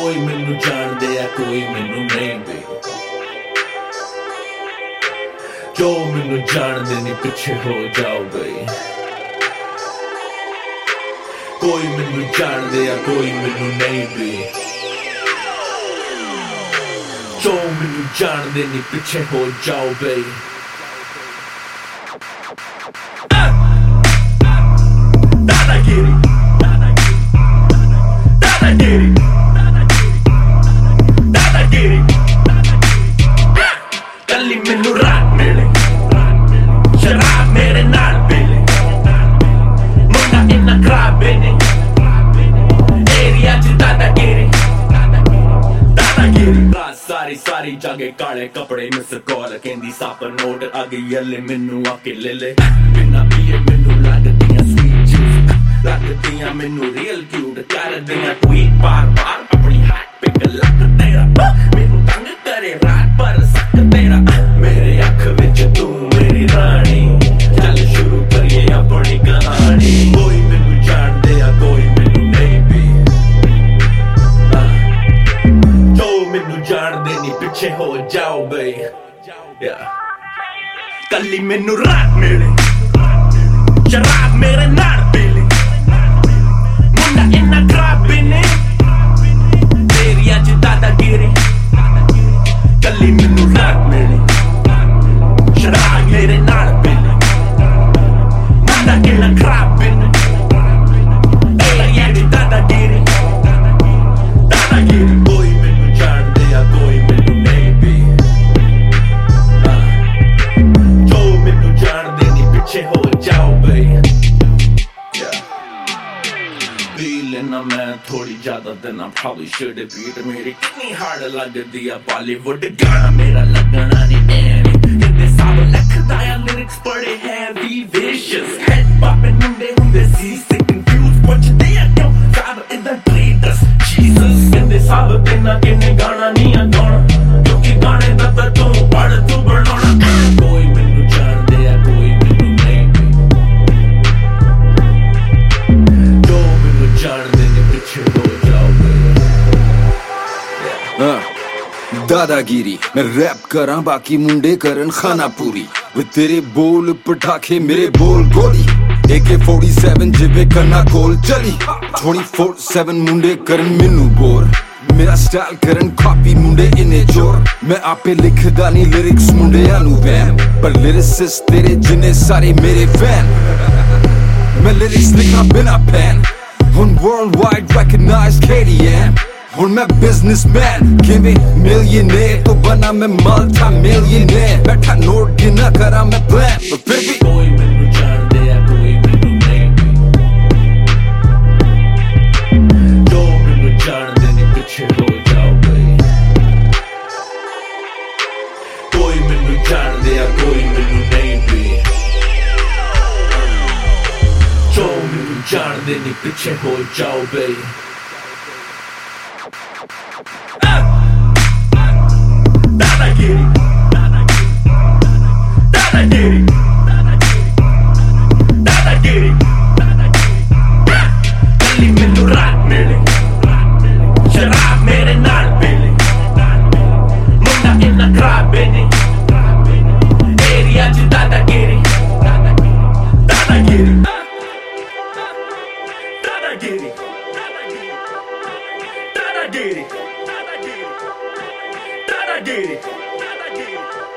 कोई मैनू जान दे या कोई मैनू नहीं बे, जो मैनू जान दे नहीं पीछे हो जाओ बे। कोई मैनू जान दे या कोई मैनू नहीं बे, जो मैनू जान दे नहीं पीछे हो जाओ बे। दादागिरी दादागिरी दादागिरी कल्ली मैनू रात मिले, शराब मेरे नाल पीले, मुंडा इन्ना खराबे ने एरिया च दादागिरी दादागिरी। सारी सारी जगह काले कपड़े मिस कॉल कहंदी साप नोट आगे यले मैनू आके ले ले। बिना पिए मैनू लगदियां स्वीट जूस, लगदियां मैनू रियल क्यूट, करदियां ट्वीट बार बार अपनी हैट पे गलत तेरा, मैनू तंग करे रात पर सक तेरा। मेरे अख विच तू मेरी रानी, चल शुरू करिए अपनी कहानी। कोई मैनू जान दे या कोई मैनू नहीं भी, जो मैनू जान दे नहीं पीछे हो जाओ बे। कल्ली मैनू रात मिले, शराब मेरे नाल पीले, मुंडा इन्ना खराबे ने एरिया च दादागिरी। कल्ली मैनू रात मिले, शराब मेरे नाल पीले, मुंडा इन्ना खराबे ने एरिया च दादागिरी दादागिरी। कोई मैनू जान दे या कोई मैनू नहीं भी, जो मैनू जान दे नहीं पीछे हो जाओ बे। पी लेना मैं थोड़ी ज्यादा देना probably should have beat मेरी कितनी हार्ड लगदी है बॉलीवुड गाना मेरा लगना नहीं एनी। इतने सब लिखदा या लिरिक्स पड़े heavy vicious head popping मुंडे हुंदे सी से confused पुछदे आ क्यों सब इधर ट्रीटस जीसस। इतने सब तेना किन्ने गाना नहीं आ गाना, क्योंकि गाने दा तां तू पढ़ तू बनाना। कोई मैनू जान दे या कोई मैनू नहीं बे, जो मैनू जान दे नहीं पीछे हो जाओ बे। दादागिरी मैं रैप करा बाकी मुंडे करन खाना पूरी, वे तेरे बोल पटाखे मेरे बोल गोली। AK-47 जिवे करना कोल चली, 24/7 मुंडे करन मैनू बोर। मेरा स्टाइल करन कॉपी मुंडे इन्ने जोर, मैं आपे लिखदा नहीं लिरिक्स मुंडे आनू बैन, पर लिरिसिस्ट तेरे जिन्ने सारे मेरे फैन। मैं लिरिक्स लिखा बिना पैन, हुन वर्ल्ड वाइड रिकॉग्नाइज्ड KDM। हुन मैं बिजनेसमैन गिविंग मिलियनेयर, तो बना मैं मल्टी मिलियनेयर। बैठा नोट गिना करा मैं प्लान, पर फिर भी कोई मैनू जान दे या कोई मैनू नहीं भी, जो मैनू जान दे नहीं पीछे हो जाओ बे। कोई मैनू जान दे या कोई मैनू नहीं भी, जो मैनू जान दे नहीं पीछे हो जाओ बे। दादागिरी दादागिरी दादागिरी कल्ली मैनू रात मिले, शराब मेरे नाल पीले, मुंडा इन्ना खराबे ने एरिया च दादागिरी दादागिरी दादागिरी दादागिरी दादागिरी दादागिरी।